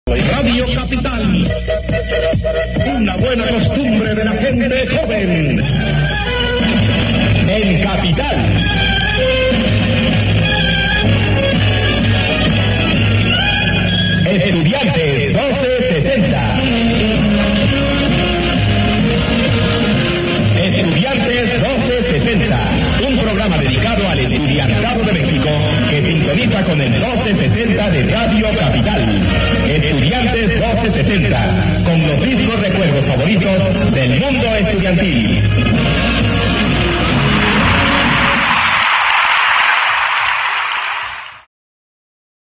Radio Capital, una buena costumbre de la gente joven. En Capital. Estudiantes 1260. Estudiantes 1260, un programa dedicado al estudiantado de México que sintoniza con el 1260 de Radio Capital. Estudiantes 1260, con los mismos recuerdos favoritos del mundo estudiantil.